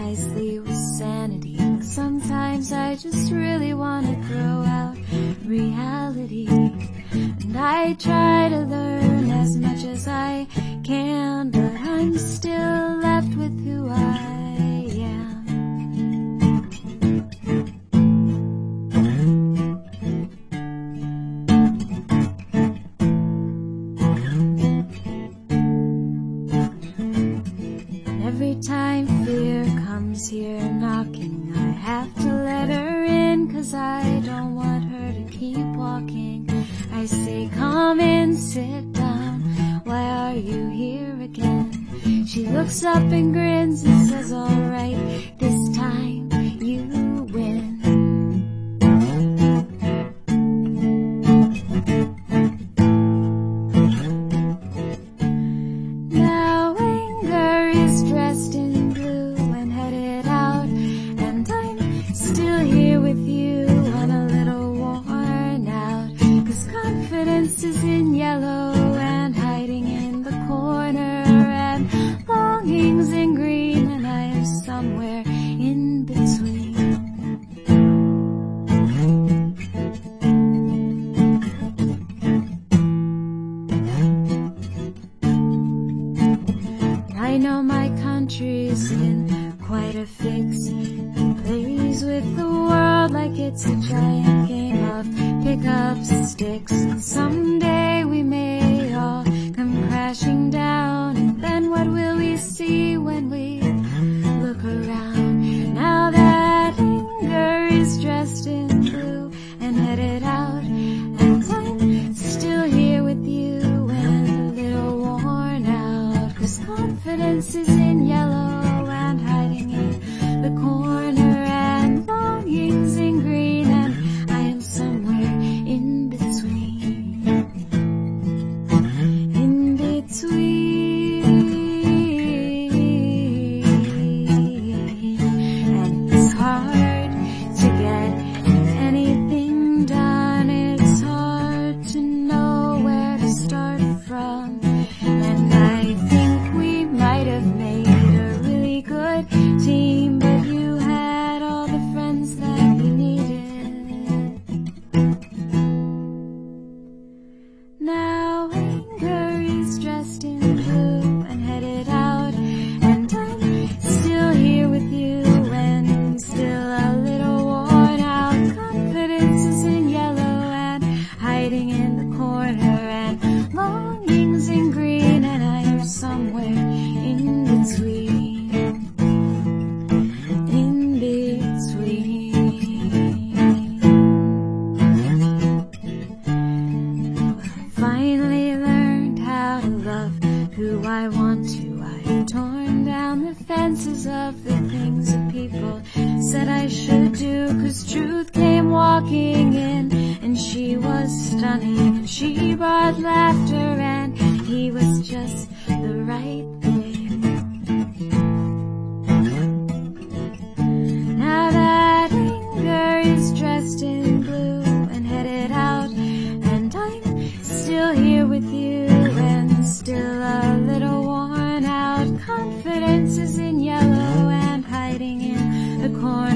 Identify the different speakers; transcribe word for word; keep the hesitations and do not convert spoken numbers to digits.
Speaker 1: nicely with sanity. Sometimes I just really want to throw out reality, and I try to learn as much as I can, but I'm still left with who I am. Every time fear comes here knocking, I have to let her in, 'cause I don't want her to keep walking. I say, come in, sit down, why are you here again? She looks up and grins and says, alright, this time you win. Now anger is dressed in blue and headed out, and I'm still here with you and a little worn out, 'cause confidence is in yellow and hiding in the corner, and longing's in green, and I am somewhere in between. I know my country's in quite a fix. It plays with the world like it's a giant game of pick up sticks. And someday we may all come crashing down, and then what will we see when we look around? Now that anger is dressed in blue and headed out, and I'm still here with you and a little worn out, 'cause confidence is in yellow and hiding in the corner, and longing's in green, and I am somewhere in between. In between. And it's hard to get anything done. It's hard to know where to start from. And I think we might have made a really good team, but you had all the friends that you needed. Now anger is dressed in blue and headed out, and I'm still here with you and still a little worn out. Confidence is in yellow and hiding in the corner, and longing's in green, and I am somewhere in between. In between. Finally learned how to love who I want to. I've torn down the fences of the things that people said I should do, 'cause truth came walking in, and she was stunning, and she brought laughter, and he was just the right thing. Now that anger is dressed in blue and headed out, and I'm still here with you and still a little worn out. Confidence is in yellow and hiding in the corner.